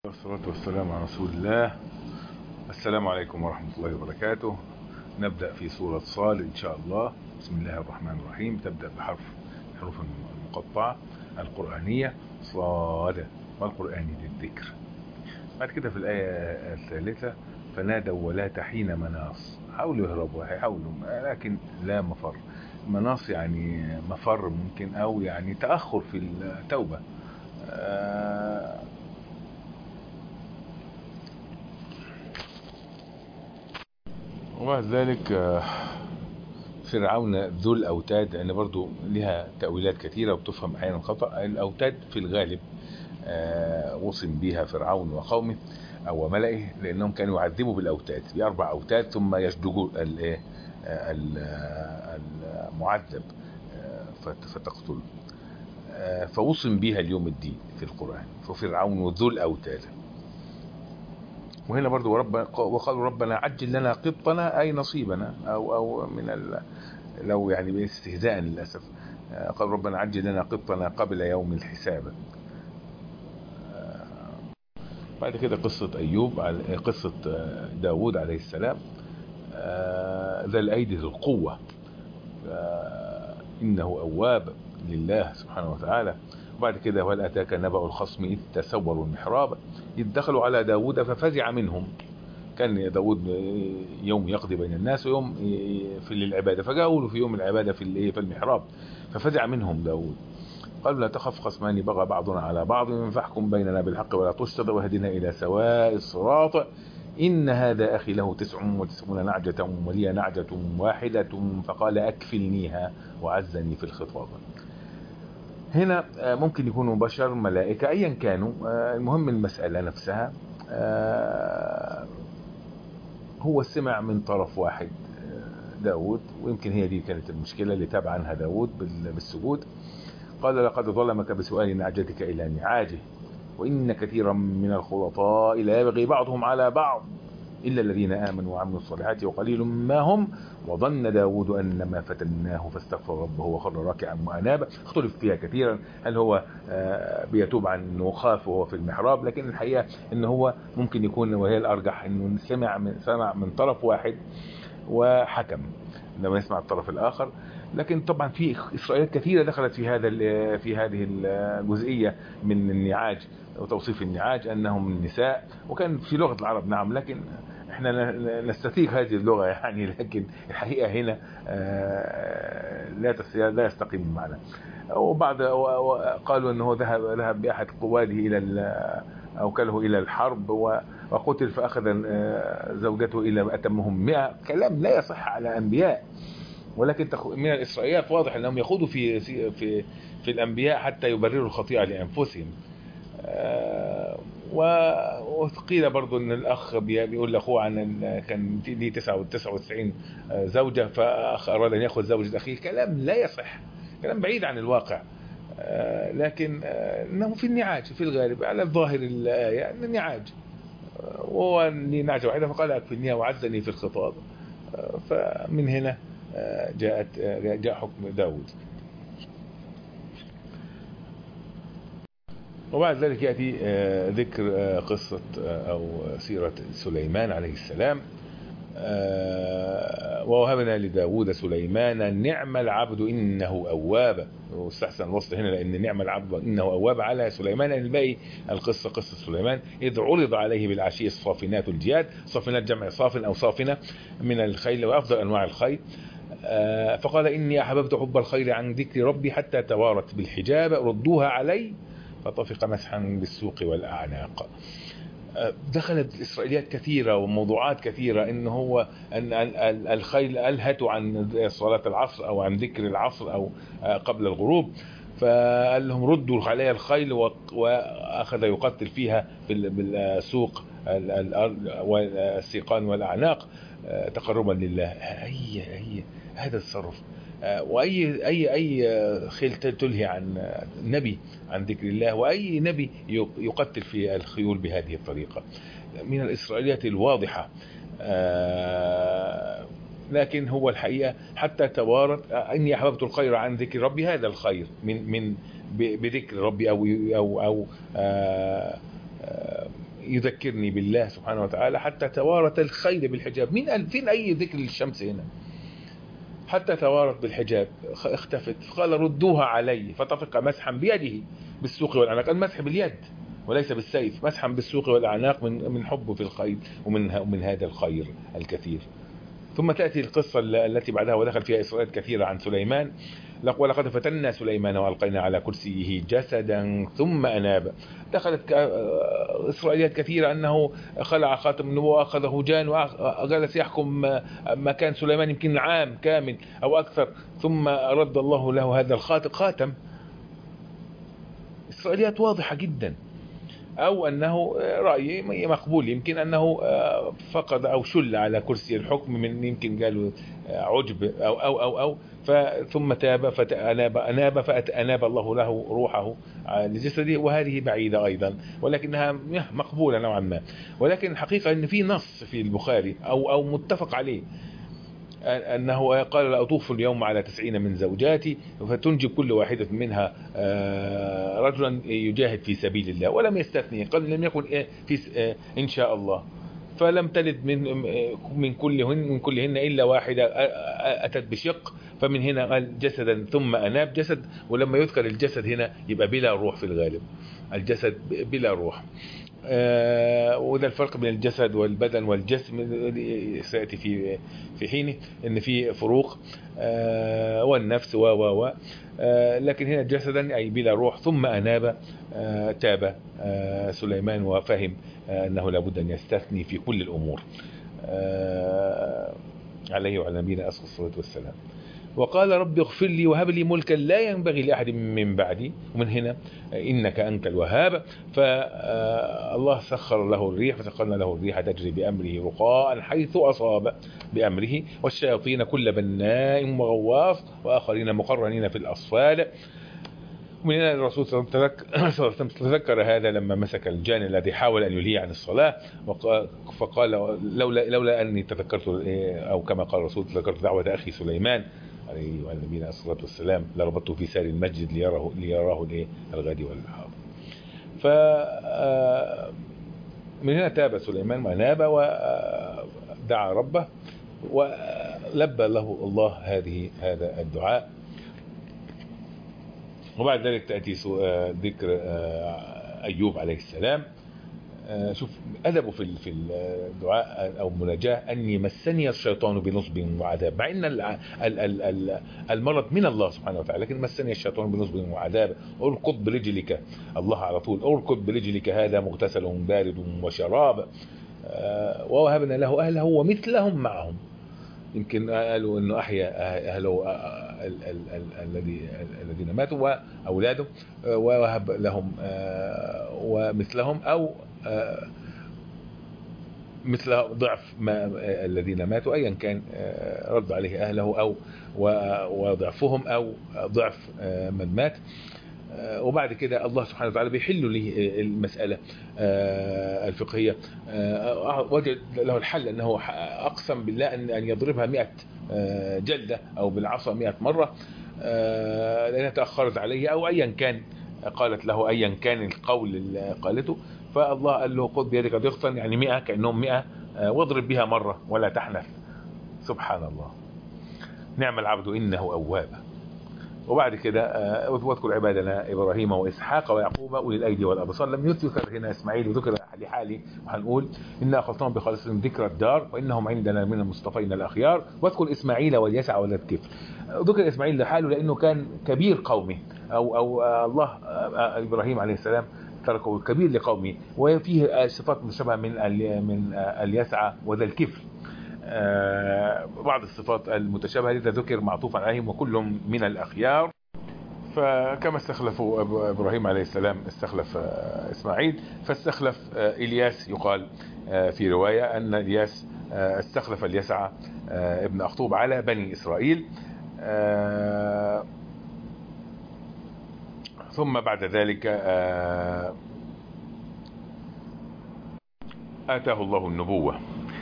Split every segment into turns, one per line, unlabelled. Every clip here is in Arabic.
والصلاة والسلام على رسول الله. السلام عليكم ورحمة الله وبركاته. نبدأ في سورة صاد إن شاء الله. بسم الله الرحمن الرحيم. تبدأ حروف المقطعة القرآنية صاد والقرآن للذكر. بعد كده في الآية الثالثة فنادوا ولا حين مناص، حاولوا يهربوا هيحاولوا لكن لا مفر. مناص يعني مفر ممكن أو يعني تأخر في التوبة. وبعد ذلك فرعون ذو الأوتاد، يعني برضو لها تأويلات كثيرة وبتفهم أحيانا خطأ. الأوتاد في الغالب وصم بها فرعون وقومه أو ملئه، لأنهم كانوا يعذبوا بالأوتاد بأربع أوتاد ثم يشدقوا المعذب فتقتله. فوصم بها اليوم الدين في القرآن، ففرعون ذو الأوتاد. وهنا برضو وقالوا ربنا عجل لنا قطنا أي نصيبنا أو لو يعني باستهزاء للأسف. قال ربنا عجل لنا قطنا قبل يوم الحساب. بعد كده قصة أيوب، قصة داود عليه السلام ذا الأيدي ذو القوة، إنه أواب لله سبحانه وتعالى. وبعد كده وهل أتاك نبأ الخصم إذ تسوروا المحراب إذ دخلوا على داود ففزع منهم. كان داود يوم يقضي بين الناس ويوم في العبادة، فجاءوا له في يوم العبادة في المحراب ففزع منهم داود. قالوا لا تخف خصمان بغى بعضنا على بعض فاحكم بيننا بالحق ولا تشطط واهدنا إلى سواء الصراط إن هذا أخي له 99 نعجة ولي نعجة واحدة فقال أكفلنيها وعزني في الخطاب. هنا ممكن يكونوا بشر ملائكة أيا كانوا، المهم المسألة نفسها. هو سمع من طرف واحد داود، ويمكن هي دي كانت المشكلة اللي تاب عنها داود بالسجود. قال لقد ظلمك بسؤال نعجتك إلى نعاجه وإن كثيرا من الخلطاء لا يبغي بعضهم على بعض إلا الذين آمنوا وعملوا الصالحات وقليل ما هم وظن داود أن ما فتناه فاستغفر ربه وخر راكعا وأناب. اختلف فيها كثيرا، هل هو بيتوب عن انه خاف وهو في المحراب، لكن الحقيقة ان هو ممكن يكون، وهي الأرجح، انه سمع من طرف واحد وحكم لما يسمع الطرف الآخر. لكن طبعا في إسرائيليات كثيرة دخلت في هذه الجزئية من النعاج وتوصيف النعاج أنهم النساء، وكان في لغة العرب نعم، لكن احنا نستثيق هذه اللغة يعني، لكن الحقيقة هنا لا يستقيم المعنى. وبعد قالوا انه ذهب بأحد قواده أوكله إلى الحرب وقتل فأخذ زوجته إلى أتمهم 100. كلام لا يصح على أنبياء، ولكن من الإسرائيليات واضح أنهم يخوضوا في الأنبياء حتى يبرروا الخطيئة لأنفسهم. وقيل برضو ان الاخ بيقول لاخوه عن كان ليه 99 زوجة فاخ اراد ان ياخذ زوجة اخيه. كلام لا يصح، كلام بعيد عن الواقع. لكن انه في النعاج في الغالب على الظاهر الآية ان النعاج، وهو لي نعجة واحدة فقال اكفلنيها وعزني في الخطاب. فمن هنا جاء حكم داود. وبعد ذلك يأتي ذكر قصة أو سيرة سليمان عليه السلام. ووهبنا لداود سليمان نعم العبد إنه أواب. واستحسن الوصف هنا لأن نعم العبد إنه أواب على سليمان. الباقي القصة قصة سليمان إذ عرض عليه بالعشي الصافنات الجياد. صافنات جمع صافن أو صافنة من الخيل وأفضل أنواع الخيل. فقال إني أحببت حب الخير عن ذكر ربي حتى توارت بالحجاب ردوها علي فطفق مسحا بالسوق والأعناق. دخلت إسرائيليات كثيرة وموضوعات كثيرة إن هو أن الخيل ألهته عن صلاة العصر أو عن ذكر العصر أو قبل الغروب، فقال لهم ردوا عليها الخيل، وأخذ يقتل فيها بالسوق والسيقان والأعناق تقربا لله. هذا التصرف. واي خيل تلهي عن نبي عن ذكر الله، واي نبي يقتل في الخيول بهذه الطريقة من الإسرائيليات الواضحة. لكن هو الحقيقة حتى توارت اني احببت الخير عن ذكر ربي. هذا الخير من بذكر ربي او يذكرني بالله سبحانه وتعالى حتى توارت الخيل بالحجاب. فين أي ذكر للشمس هنا؟ حتى توارت بالحجاب اختفت. قال ردوها علي فطفق مسحا بيده بالسوق والأعناق. المسح باليد وليس بالسيف، مسحا بالسوق والأعناق من حبه في الخيل ومن هذا الخير الكثير. ثم تأتي القصة التي بعدها ودخل فيها إسرائيل كثيرة عن سليمان. ولقد فتنا سليمان وألقينا على كرسيه جسدا ثم أناب. دخلت إسرائيليات كثيرة أنه خلع خاتم النبوة وأخذه جان وجلس يحكم مكان سليمان يمكن عام كامل أو أكثر، ثم رد الله له هذا الخاتم. إسرائيليات واضحة جدا. أو أنه رأي مقبول، يمكن أنه فقد أو شل على كرسي الحكم من يمكن قالوا عجب أو ثم تاب فأناب الله له روحه لجسده، وهذه بعيدة أيضا ولكنها مقبولة نوعا ما. ولكن الحقيقة أن في نص في البخاري أو متفق عليه أنه قال لأطوف اليوم على 90 من زوجاتي فتنجب كل واحدة منها رجلا يجاهد في سبيل الله، ولم يستثني، قال لم يكن في إن شاء الله. فلم تلد من كلهن إلا واحدة أتت بشق، فمن هنا قال جسدا ثم أناب. جسد، ولما يذكر الجسد هنا يبقى بلا روح في الغالب، الجسد بلا روح. وده الفرق بين الجسد والبدن والجسم سيأتي في حينه ان في فروق، والنفس لكن هنا جسدا اي بلا روح. ثم اناب، تاب سليمان وفهم انه لابد ان يستثني في كل الامور، عليه وعلى نبينا أصلى الصلاة والسلام. وقال رب اغفر لي وهب لي ملكا لا ينبغي لأحد من بعدي، ومن هنا إنك أنت الوهاب. فالله سخر له الريح، فسخرنا له الريح تجري بأمره رخاء حيث أصاب بأمره، والشياطين كل بناء وغواص وآخرين مقرنين في الأصفاد. ومن هنا الرسول صلى الله عليه وسلم تذكر هذا لما مسك الجان الذي حاول أن يلهي عن الصلاة، فقال لولا أني تذكرت، أو كما قال الرسول تذكرت دعوة أخي سليمان عليه وعلى نبينا الصلاة والسلام لربطته في سار المسجد ليراه الغد والحاضر. ف من هنا تاب سليمان وناب ودعا ربه ولبى له الله هذا الدعاء. وبعد ذلك تأتي ذكر أيوب عليه السلام. شوف أدبه في الدعاء أو المناجاة: أني مسني الشيطان بنصب وعذاب، مع أن المرض من الله سبحانه وتعالى، لكن مسني الشيطان بنصب وعذاب. اركض برجلك، الله على طول، اركض برجلك هذا مغتسل بارد وشراب. ووهبنا له أهله ومثلهم معهم. يمكن قالوا انه احيا اهله الذين ماتوا واولاده، ووهب لهم ومثلهم او مثل ضعف ما الذين ماتوا، ايا كان رد عليه اهله او وضعفهم او ضعف من مات. وبعد كده الله سبحانه وتعالى بيحل له المسألة الفقهية، وجد له الحل أنه أقسم بالله أن يضربها 100 جلدة أو بالعصا 100 مرة لأنها تأخرت عليه أو أيا كان، قالت له أيا كان القول اللي قالته. فالله قال له خذ بيدك ضغطا، يعني 100 كأنهم 100، واضرب بها مرة ولا تحنث. سبحان الله، نعم العبد إنه أواب. وبعد كده واذكر عبادنا إبراهيم وإسحاق ويعقوب أولي الأيدي والأبصار. لم يذكر هنا إسماعيل، وذكر لحالي، وهنقول إنا أخلصهم بخالصهم ذكر الدار وإنهم عندنا من المصطفين الأخيار. واذكر إسماعيل واليسع وذا الكفل. ذكر إسماعيل لحاله لأنه كان كبير قومه، أو الله إبراهيم عليه السلام تركه كبير لقومه، وفيه صفات مشابهة من اليسع وذا الكفل. بعض الصفات المتشابهة لذا ذكر معطوفا عليهم وكلهم من الأخيار. فكما استخلفوا إبراهيم عليه السلام استخلف إسماعيل، فاستخلف إلياس. يقال في رواية أن إلياس استخلف اليسع ابن أخطوب على بني إسرائيل. ثم بعد ذلك آتاه الله النبوة.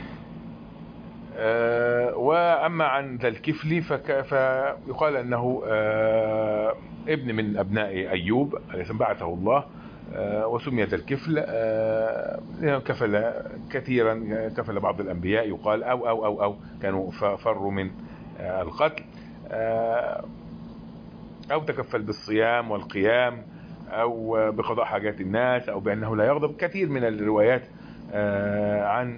وأما عن ذا الكفل فيقال أنه ابن من أبناء أيوب، بعثه الله وسمي ذا الكفل كفل كثيرا، كفل بعض الأنبياء يقال أو كانوا فروا من القتل، أو تكفل بالصيام والقيام، أو بقضاء حاجات الناس، أو بأنه لا يغضب. كثير من الروايات عن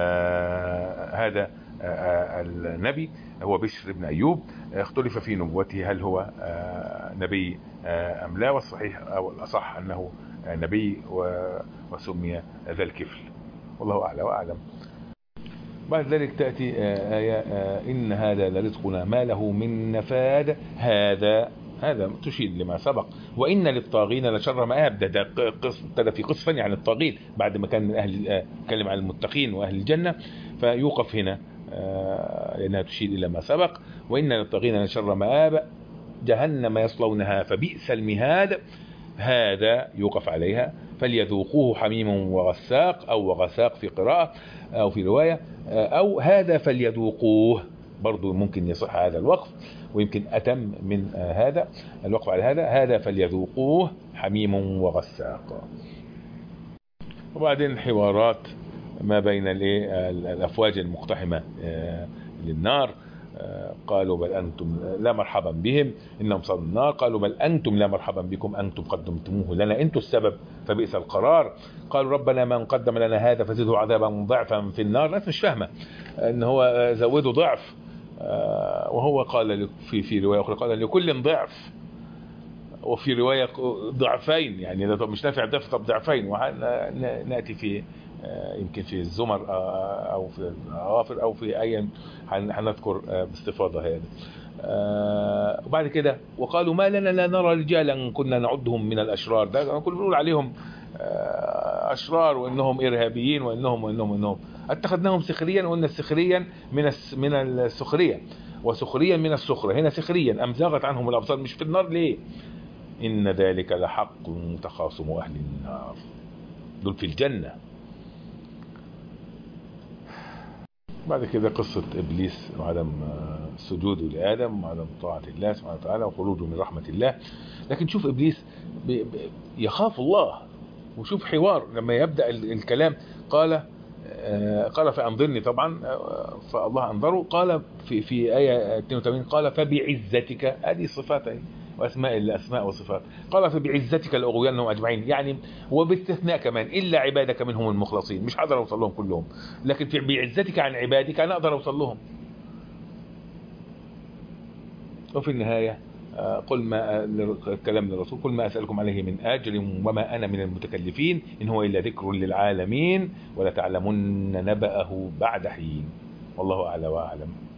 هذا النبي هو بشر بن أيوب. اختلف في نبوته، هل هو نبي أم لا، والصحيح أو الأصح أنه نبي وسمي ذا الكفل، والله أعلى وأعلم. بعد ذلك تأتي آية إن هذا لرزقنا ما له من نفاد. هذا تشير لما سبق. وإن للطاغين لشر مآب. ده ابتدى في قصة عن الطاغين بعد ما كان من أهل كلم عن المتقين وأهل الجنة، فيوقف هنا لأنها تشير إلى ما سبق. وإن للطاغين لشر مآب جهنم يصلونها فبئس المهاد. هذا يوقف عليها. فليذوقوه حميم وغساق، أو وغساق في قراءة أو في رواية، أو هذا فليذوقوه، برضو ممكن يصح هذا الوقف، ويمكن أتم من هذا الوقف على هذا فليذوقوه حميم وغساق. وبعدين حوارات ما بين الأفواج المقتحمة للنار. قالوا بل أنتم لا مرحبا بهم إنهم صادوا النار. قالوا بل أنتم لا مرحبا بكم أنتم قدمتموه لنا، أنتم السبب فبئس القرار. قالوا ربنا من قدم لنا هذا فزده عذابا ضعفا في النار. الناس مش فاهمة إن هو زوده ضعف، وهو قال في رواية أخرى قال لكل ضعف، وفي رواية ضعفين، يعني مش نافع ضعف طب ضعفين. ونأتي في يمكن في الزمر أو في الغافر أو في أي هنذكر باستفاضة هذا. وبعد كده وقالوا ما لنا لا نرى رجالا كنا نعدهم من الأشرار. ده كل بنقول عليهم أشرار وإنهم إرهابيين وإنهم اتخذناهم سخريا. وإن السخريا من السخرية، وسخريا من السخرة. هنا سخريا أم زاغت عنهم الأبصار. مش في النار ليه؟ إن ذلك لحق تخاصم أهل النار، دول في الجنة. بعد كده قصة إبليس وعدم سجوده لآدم وعدم طاعة الله سبحانه وتعالى وخروجه من رحمة الله. لكن شوف إبليس يخاف الله. وشوف حوار لما يبدأ الكلام قال فأنظرني. طبعا فالله أنظره. قال في آية 82 قال فبعزتك. هذه صفاتين وأسماء الأسماء وصفات. قال فبعزتك لأغوينهم أجمعين، يعني وباستثناء كمان إلا عبادك منهم المخلصين. مش هقدر أوصل لهم كلهم، لكن في بعزتك عن عبادك أنا أقدر أوصل لهم. وفي النهاية قل ما الكلام للرسول قل ما أسألكم عليه من أجر وما أنا من المتكلفين إن هو إلا ذكر للعالمين ولتعلمن نبأه بعد حين. والله أعلى وأعلم.